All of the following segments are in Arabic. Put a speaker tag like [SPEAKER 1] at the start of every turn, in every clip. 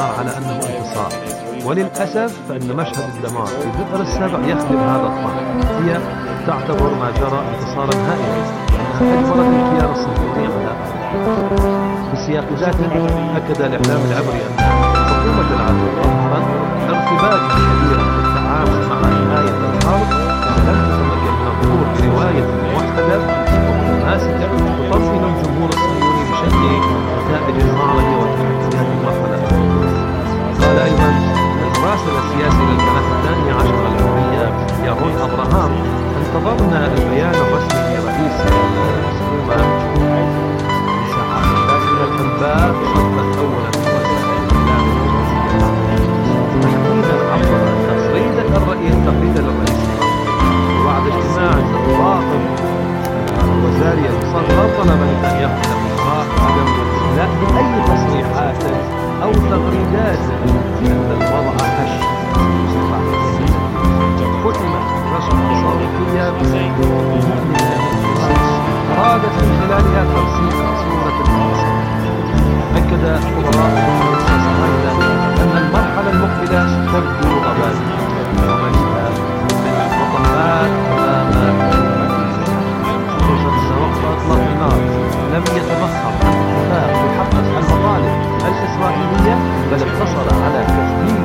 [SPEAKER 1] النهار على أنه انتصار، وللأسف فإن مشهد الدمار في بئر السبع يخدم هذا الظن. هي تعتبر ما جرى انتصارا هائلا لأنها أجبرت الكيان الصهيوني على بسياق ذاته. أكد الإعلام العبري أن حكومة العدو أظهرت ارتباكا كبيرا في التعامل مع نهاية الحرب، لم تتمكن من الظهور برواية موحدة ومتماسكة تطمئن الجمهور الصهيوني بشأن نتائج المعركة وتحديات المرحلة. قال أيضا المراسل السياسي للقناة الثانية عشر العربية يارون أبراهام: انتظرنا البيان الرسمي لرئيس الحكومة لساعات، لكن الأنباء صدت أولا وسائل الإعلام تحديدا عبر تغريدة للرئيس وبعد اجتماع باطل وزاري الاتصال طلب نتنياهو الإقرار عدم الإملاء بأي تصريحات أو تغريدات أن الوضع هش. ختمت رسمة صوتية أرادت من خلالها ترسيم صورة الانتصار. أكد خبراء الصهاينة أن المرحلة المقبلة تبدو غباء ومليئة بالمطبات أمام خصوصا وقت إطلاق النار لم يتبخر الاتفاق بحقق المطالب الإسرائيلية، بل اقتصر على تثبيت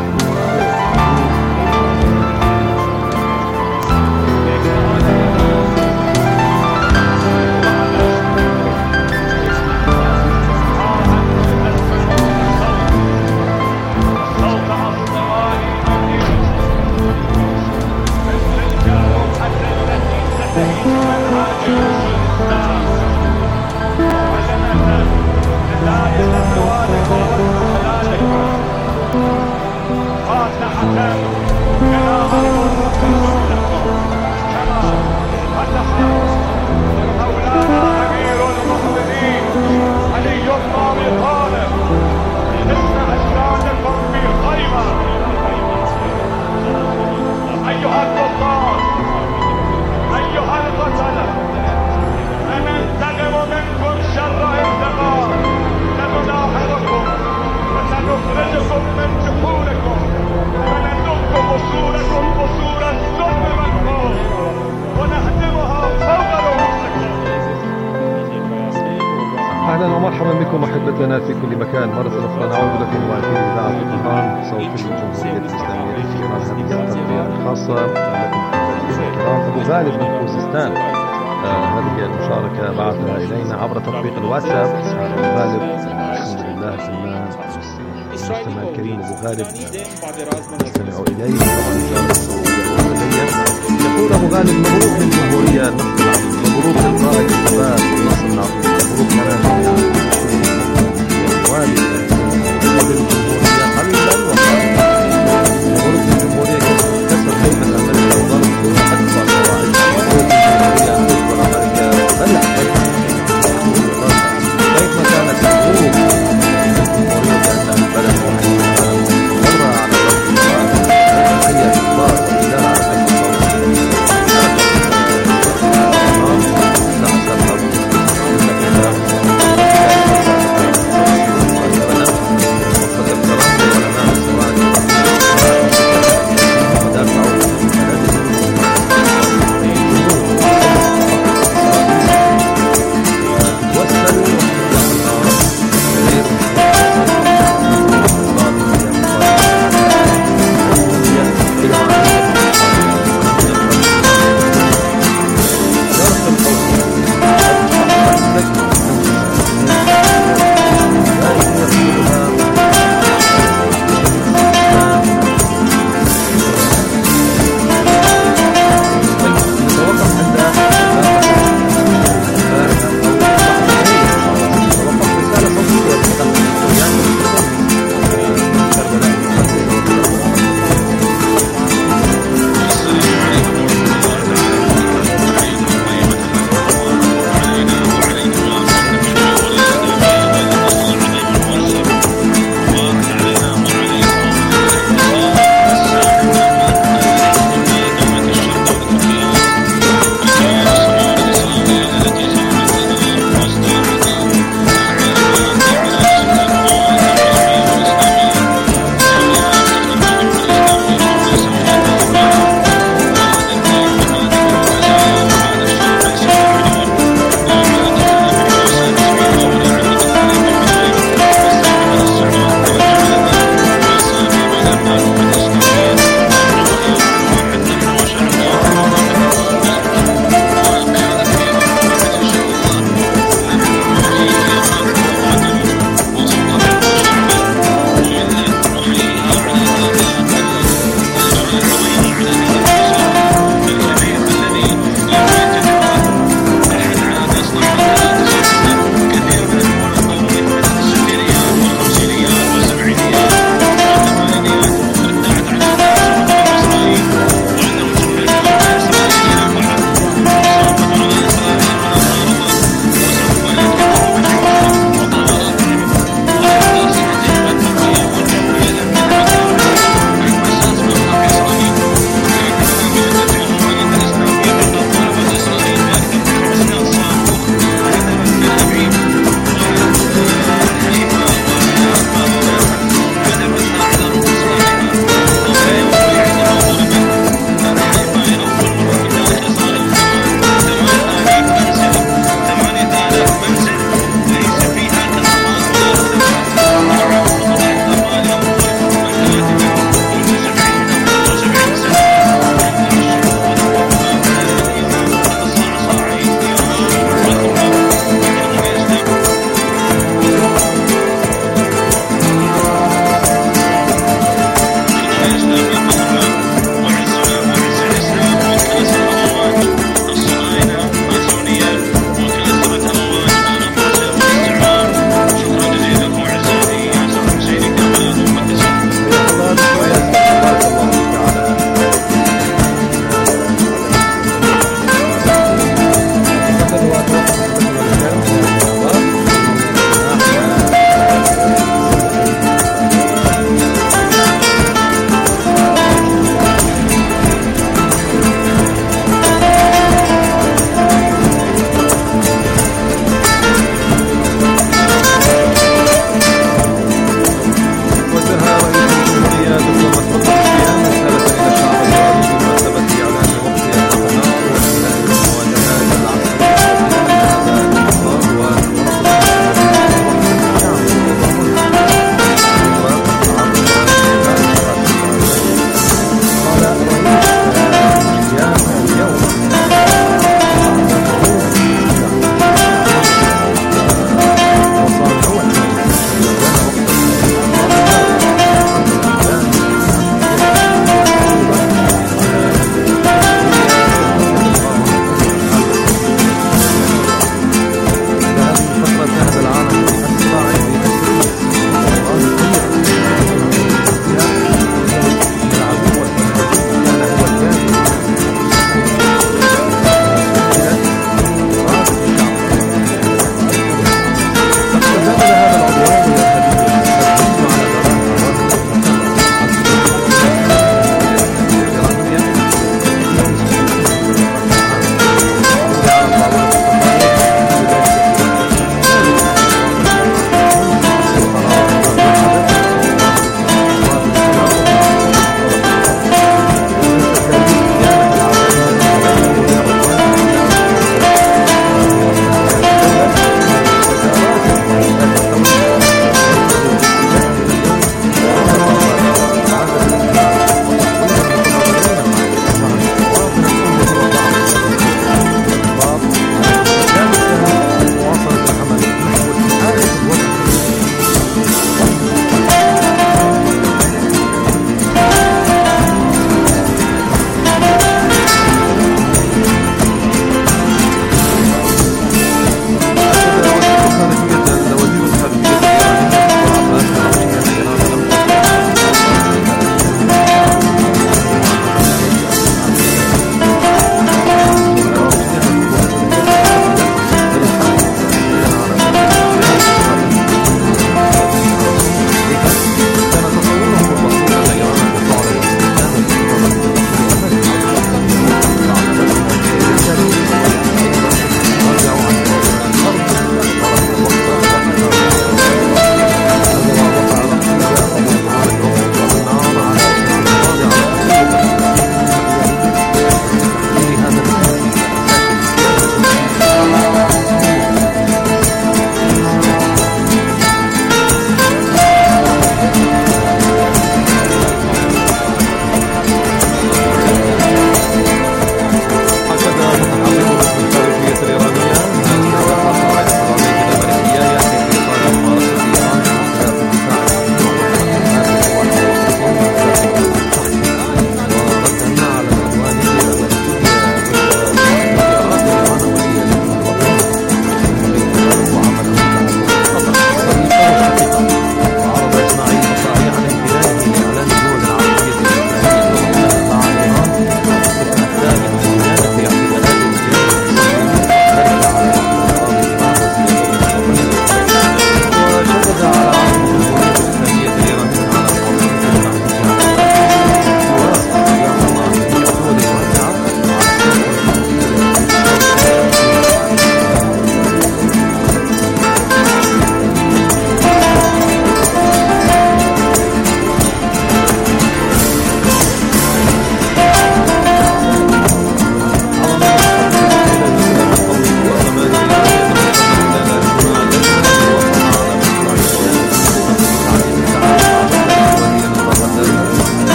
[SPEAKER 1] أحبتنا في كل مكان. مرة أخرى نعود لكم وأكيد إذاعة طهران صوت الجمهورية الإسلامية في إيران. هذه التغطية الخاصة لكم أحبتنا الكرام. أبو غالب من خوزستان هذه المشاركة بعثها إلينا عبر تطبيق الواتساب. أبو غالب الحمد لله تمام. المستمع الكريم أبو غالب نستمع إليه طبعا الجارة الصوتية يقول أبو غالب: مبروك للجمهورية النصر العظيم، مبروك للقائد الشباب النصر العظيم، مبروك لنا جميعا. للجمهورية قلبا وقالبا، مبروك للجمهورية كسر هيبة أمريكا وضرب أكبر قواعد، مبروك للجمهورية أن تجبر أمريكا وبلع كيف ما كانت تقول الجمهورية كأنها بلد واحد مرة على ضرب القواعد هي إخبار وإدارة على حيث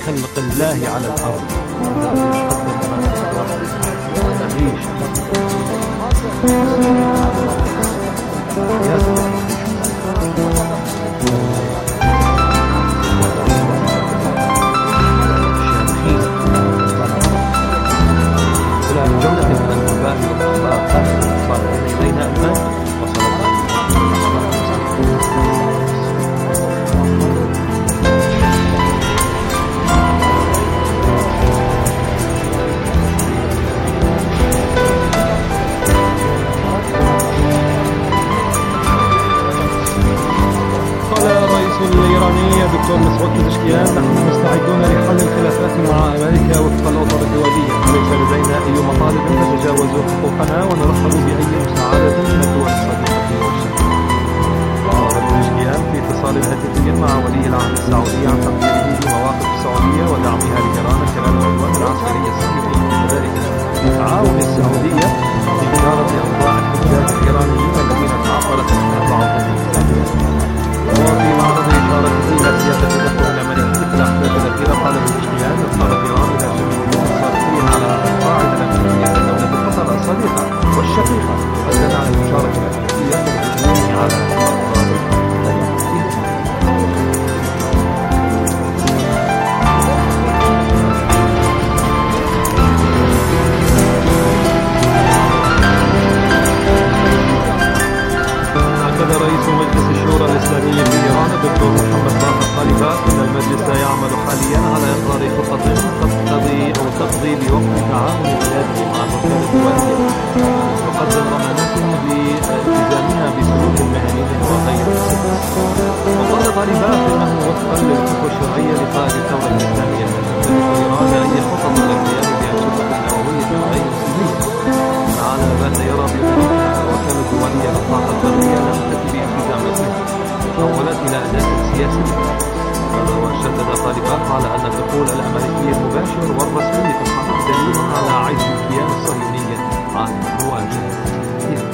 [SPEAKER 1] خلق الله على الأرض. نعيش جودة من الأنباء والأخبار صار إلينا المن دكتور مسعود پزشکیان نحن مستعدون لحل الخلافات مع أمريكا وفق الأطر الدولية، وليس لدينا أي مطالب تتجاوز حقوقنا ونرحب بأي مساعدة من الدول الصديقة والشريكة. وقال پزشکیان في اتصال هاتفي مع ولي العهد السعودي عن تقديره لمواقف السعودية ودعمها لإيران خلال العدوان العسكري الصهيوني، وكذلك تعاون السعودية في إدارة أوضاع الحجاج الإيرانيين الذين تعطلت 34 سنة. وفي معرض إشارة إلى سياسة الدخل الأمريكي في الأحداث الأخيرة قال پزشکیان قالت إيران إلى جمهورية صارخين على القاعدة الأمريكية دولة قطر الصديقة والشقيقة ردا على المشاركة الأمريكية في الهجوم على أكد رئيس مجلس الشورى الإسلامي في إيران الدكتور محمد باقر خليفات أن المجلس يعمل حاليا على إصدار خطة تقضي بوقت تعاون بلاده مع الوكالة الدولية وتقدم ضمانات بالتزامها بسلوك مهني وغير السلوك. وقال خليفات أنه وفقا للحقوق الشرعية لقائد الثورة الإسلامية تمتلك إيران أي خطط للقيام بأنشطة نووية غير سلمية، على ما يرى بأن الوكالة الدولية للطاقة الذرية لم تأتي بالتزاماتها وتحولت إلى أداة سياسية. وشدد خليفات على أن الدخول الأمريكي المباشر والرسمي في الحرب دليل على عجز الكيان الصهيوني عن مواجهة إيران.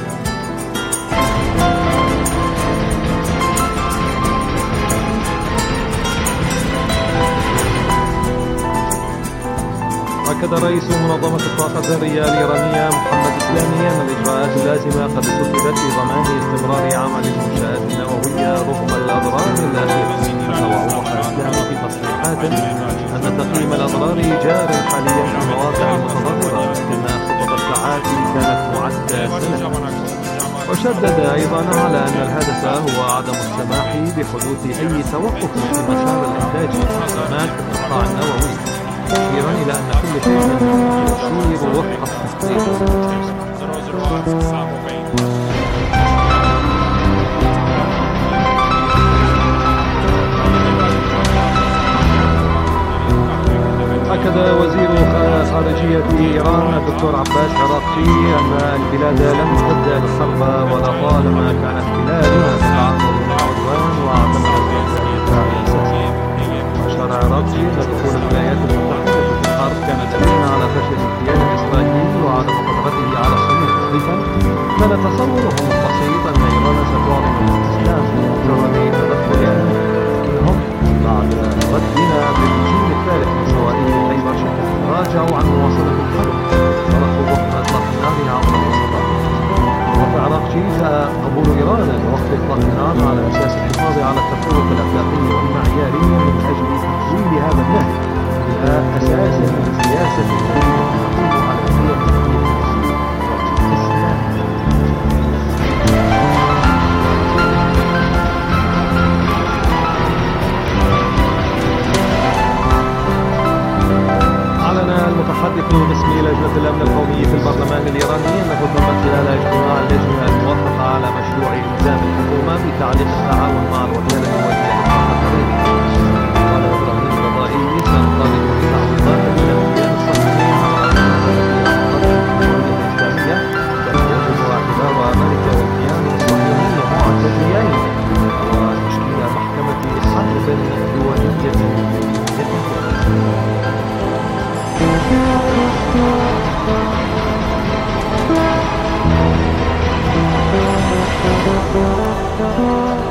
[SPEAKER 1] أكد رئيس منظمة الطاقة الذرية الإيرانية محمد إسلامي أن الإجراءات اللازمة قد اتخذت لضمان استمرار عمل المنشآت النووية رغم الأضرار الأخيرة. وأوضح إسلامي في تصريحات أن تقييم الأضرار جار حاليا في المواقع المتضررة، كما خطط الساعات كانت معدة سنة. وشدد أيضا على أن الهدف هو عدم السماح بحدوث أي توقف في مسار الإنتاج والخدمات في القطاع النووي، مشيرا إلى أن كل شيء يسير وفق التخطيط. أكد وزير خارجية إيران الدكتور عباس عراقچي أن البلاد لم تبدأ الحرب ولطالما كانت بلادنا تتعرض للعدوان واعتبرت الدفاع الأساسي. وأشار عراقچي أن دخول الولايات المتحدة في الحرب كان دليلا على فشل الكيان الإسرائيلي وعدم قدرته على الصمود، مضيفا كان تصورهم البسيط أن إيران ستعلن الاستسلام بمجرد تدخل منهم بعد ردنا بالرجيم الثالث من صواريخ خيبر شكل. راجعوا عن مواصلة الحرب ورفضوا وقف إطلاق النار عبر الوسطاء. وفي عراقچي جاء قبول إيران لوقف إطلاق النار على أساس الحفاظ على التفوق الأخلاقي والمعياري من أجل تحويل هذا النهج إلى أساس من سياسة تقوم على القيم المتحدث باسم لجنة الأمن القومي في البرلمان الإيراني أنه تم خلال اجتماع اللجنة الموافقة على مشروع إلزام الحكومة بتعليق التعاون مع الوكالة الدولية للطاقة الذرية. قال إبراهيم الرضائي سنطالب بتعويضات من الكيان الصهيوني على الإسلامية كان يجب اعتبار أمريكا والكيان الصهيوني معتديين وتشكيل محكمة حرب دولية.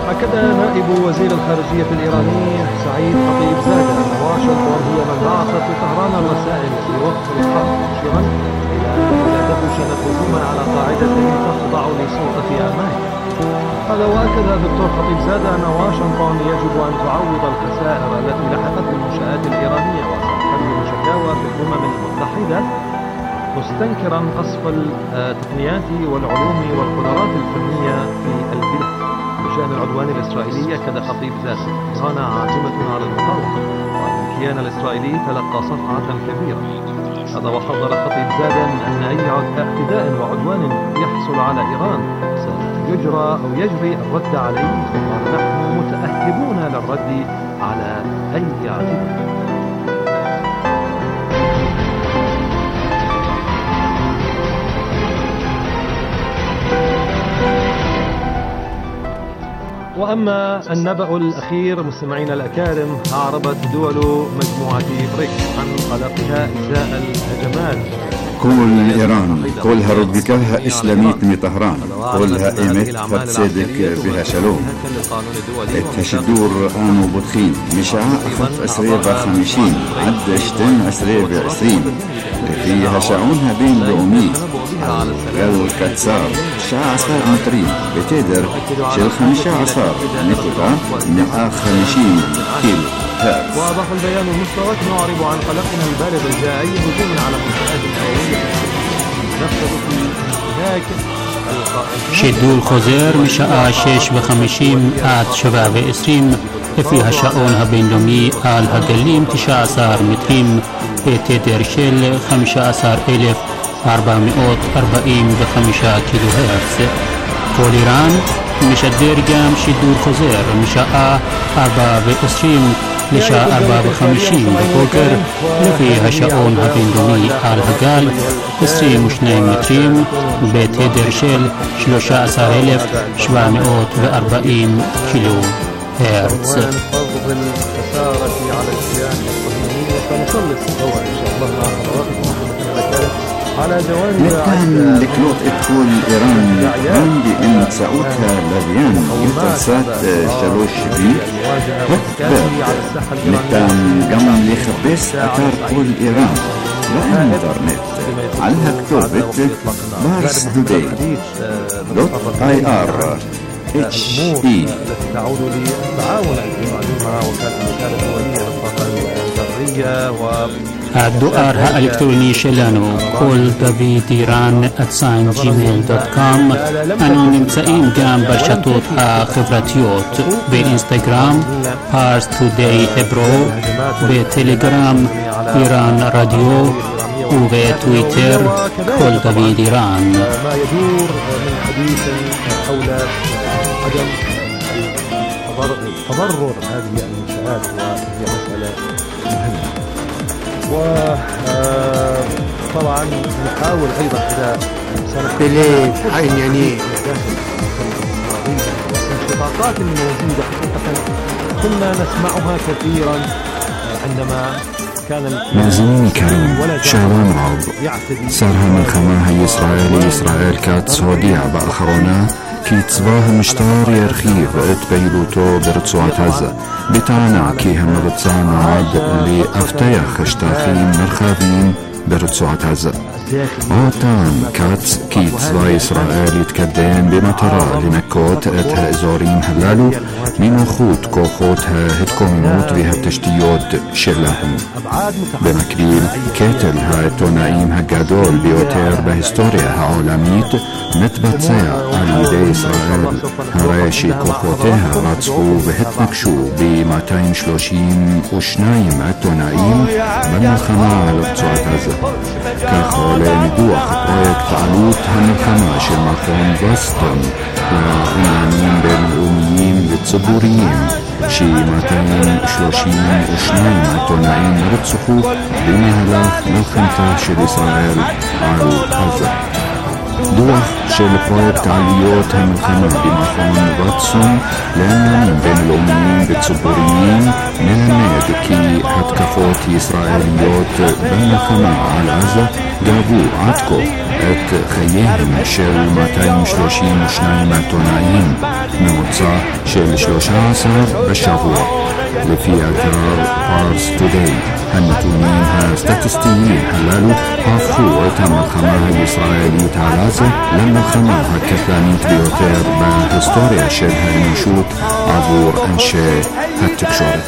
[SPEAKER 1] أكد نائب وزير الخارجية الإيراني سعيد خطيب زادة أن واشنطن هي من بعثت لطهران الرسائل في وقت الحرب، مشيرا إلى أنه لا تكون هجوما على قاعدة تخضع لسلطة أمريكا. هذا وأكد الدكتور خطيب زادة أن واشنطن يجب أن تعوض الخسائر التي لحقت المنشآت الإيرانية وستقدم شكاوى في الأمم المتحدة، مستنكرا قصف التقنيات والعلوم والقدرات الفنية في البلاد. بشأن العدوان الإسرائيلي أكد خطيب زادة إيران عازمة على المقاومة وأن الكيان الإسرائيلي تلقى صفعة كبيرة. هذا وحذر خطيب زادة أن أي اعتداء وعدوان يحصل على إيران يجري الرد عليه، وقال نحن متأهبون للرد على أي اعتداء. وأما النبأ الأخير مستمعينا الأكارم، أعربت دول مجموعة بريكس عن قلقها إزاء الهجمات.
[SPEAKER 2] كل إيران كلها ربكها إسلاميت من طهران، كلها إيمت فتسيدك بها شلوم. التشدور آنو بدخين مشاع أخف أسرية ب50 عد 20 فيها شعونها بين لؤمي قل كتسار شاع صار مترين بتقدر شل 15 نقطة 150 كيلو هرتز.
[SPEAKER 1] وأضاف البيان المشترك نعرب عن قلقنا البالغ الجاء أي هجوم على منشآت نووية نفسد في انتهاك
[SPEAKER 3] שידור חוזר משעה 6:50 עד 7:20 לפי השעון הבינלאומי על הגלים 19 מטרים בתדר של 15,445 קילו הרץ. כל איראן משדר גם שידור חוזר משעה 4:20 לשעה 4:50 בבוקר לפי השעון הבינלאומי על הגל 22 מטרים בתדר של 13,740 קילו הרץ.
[SPEAKER 2] نتكلم لكلوت اتكول إيران عندي إن سعودها لبيان يترسات شلوش بي هتبات نتكلم قمم لخبس أتار كل إيران لإنترنت على كتوبة parstoday.ir HE
[SPEAKER 1] تعود للتعاون الإيراني مع وكالة الدولية للطاقة الذرية
[SPEAKER 3] הדואר האלקטרוני שלנו כל דוד איראן @gmail.com. אנו נמצאים גם ברשתות החברתיות באינסטגרם פארס טודיי hebro, בטלגרם איראן רדיו ובטוויטר כל דוד איראן.
[SPEAKER 1] ما يدور من حديث حول عدم تضرر هذه المنشآت وهي مسألة مهمة. وطبعا نحاول ايضا اذا
[SPEAKER 4] بليد عين يعني
[SPEAKER 1] الانشقاقات الموجوده حقيقه كنا نسمعها كثيرا عندما كان
[SPEAKER 5] مازنين كريم شهران عرض صارها من خماها إسرائيل كانت سعودية بآخرنا كي تصباها مشتار يرخيف بيروتو برצועת عزة بتانا كي هم رتصانا عاد اللي أفتيخ اشتاخين مرخابين برצועת عزة. اوتان كات كي צבא ישראל يتقدم במטרה לנקות את האזורים הללו מנוחות כוחות ההתקוממות והתשתיות שלהם. במקביל, קטל העיתונאים הגדול ביותר בהיסטוריה העולמית מתבצע על ידי ישראל, הרי שכוחותיה רצחו והתנקשו ב-232 עיתונאים במלחמה על רצועת עזה. כך עולה מדוח פרויקט עלות המלחמה של מכון בוסטון לעניינים בינלאומיים וציבוריים ש-232 עיתונאים נרצחו במהלך מלחמתה של ישראל על עזה. דוח של פרויקט עליות המלחמה במכון וואטסון לעניינים בינלאומיים וציבוריים מלמד כי התקפות ישראליות במלחמה על עזה גבו עד כה את חייהם של 232 עיתונאים, ממוצע של 13 בשבוע. לפי אתר פארס טודיי, הנתונים הסטטיסטיים הללו הפכו את המלחמה הישראלית על עזה למלחמה הקטלנית ביותר בהיסטוריה של האנושות עבור אנשי התקשורת.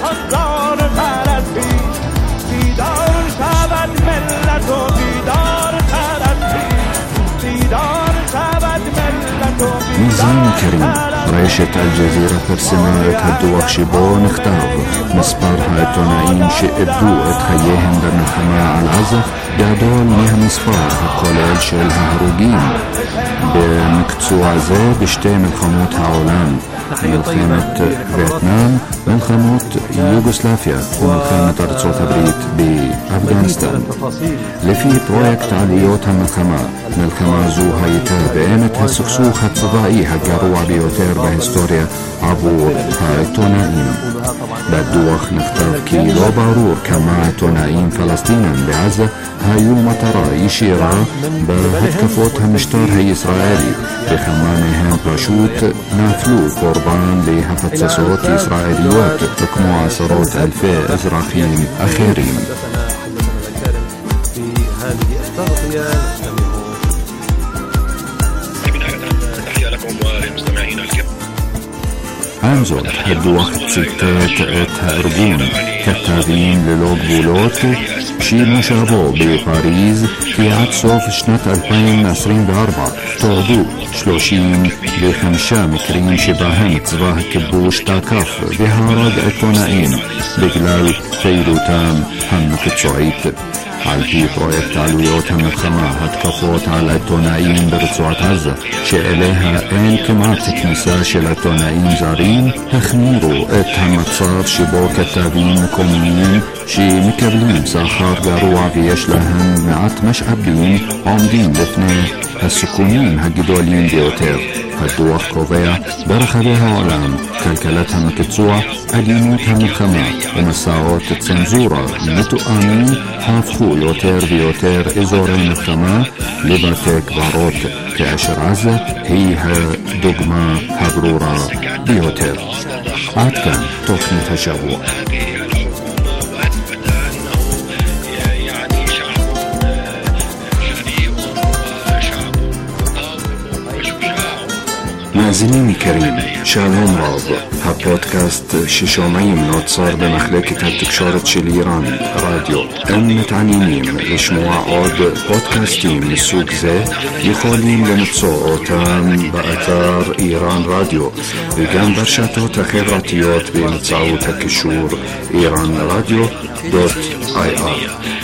[SPEAKER 5] מיזם קרים, רשת אל-ג'זירה פרסמה את הדוח שבו נכתב מספר העיתונאים שאיבדו את חייהם במלחמה על עזה גדול מהמספר הכולל של ההרוגים במקצוע זה בשתי מלחמות העולם, מלחמת וייטנאם, מלחמות יוגוסלביה ומלחמת ארצות הברית באפגניסטן. לפי פרויקט עליות המלחמה, מלחמה זו הייתה באמת הסכסוך הצבאי הגרוע ביותר בהיסטוריה עבור העיתונאים. בדוח נכתב כי לא ברור כמה עיתונאים פלסטינים בעזה היו מטרה ישירה בהתקפות המשטר הישראלי, וכמה מהם פשוט נפלו קורבן להפצצות ישראליות כמו עשרות אלפי אזרחים אחרים. עם זאת, הדוח ציטט את הארגון כתבים ללא גבולות שמושבו בפריז כי עד סוף שנת 2024 תועדו 35 מקרים שבהם צבא הכיבוש תקף והרג עיתונאים בגלל פעילותם המקצועית. על פי פרויקט עלויות המלחמה, התקפות על עיתונאים ברצועת עזה, שאליה אין כמעט כניסה של עיתונאים זרים, החמירו את המצב שבו כתבים מקומיים שמקבלים שכר גרוע ויש להם מעט משאבים עומדים לפני הסיכונים הגדולים ביותר. הדוח קובע ברחבי העולם כלכלת המקצוע, אלימות המלחמה ומסעות צנזורה מתואמים הפכו יותר ויותר אזורי מלחמה לבתי קברות, כאשר עזה היא הדוגמה הברורה ביותר. עד כאן תוכנית השבוע. מאזינים יקרים, שלום רב. הפודקאסט ששומעים נוצר במחלקת התקשורת של איראן רדיו. אם מתעניינים לשמוע עוד פודקאסטים מסוג זה, יכולים למצוא אותם באתר איראן רדיו וגם ברשתות החברתיות באמצעות הקישור iranradio.ir.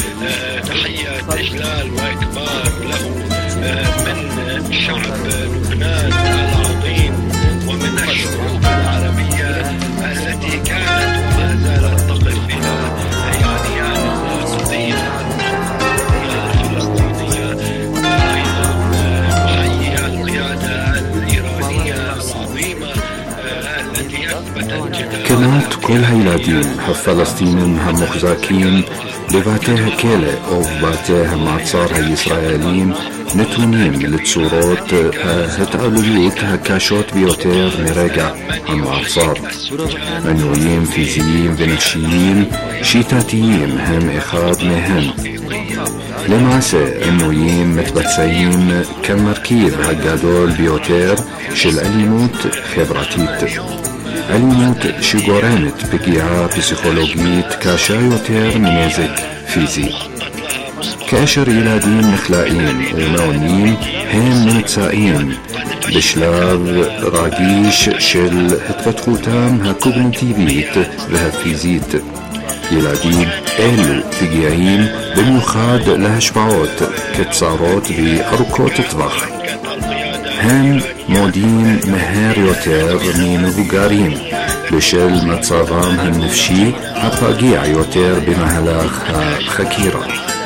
[SPEAKER 5] כמעט כל הילדים הפלסטינים המוחזקים בבתי הכלא או בבתי המעצר הישראלים נתונים לצורות ההתעללות הקשות ביותר מרגע המעצר. עינויים פיזיים ונפשיים שיטתיים הם אחד מהם. למעשה, עינויים מתבצעים כמרכיב הגדול ביותר של אלימות חברתית. אלימות שגורמת פגיעה פסיכולוגית קשה יותר מנזק פיזי. כאשר ילדים נכלאים ומעונים, הם נמצאים בשלב רגיש של התפתחותם הקוגניטיבית והפיזית. ילדים אלו פגיעים במיוחד להשפעות קצרות וארוכות טווח. הם מודים מהר יותר ממבוגרים בשל מצבם הנפשי הפגיע יותר במהלך החקירה.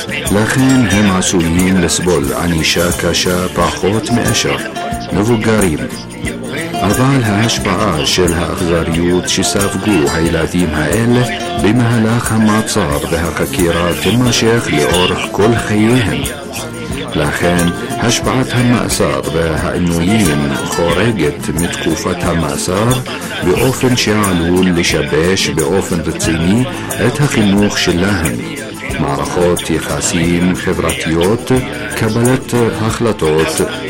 [SPEAKER 5] לכן הם עשויים לסבול ענישה קשה פחות מאשר מבוגרים. אבל ההשפעה של האכזריות שספגו הילדים האלה במהלך המעצר והחקירה תימשך לאורך כל חייהם. לכן השפעת המאסר והעינויים חורגת מתקופת המאסר באופן שעלול לשבש באופן רציני את החינוך שלהם, מערכות יחסים חברתיות, קבלת החלטות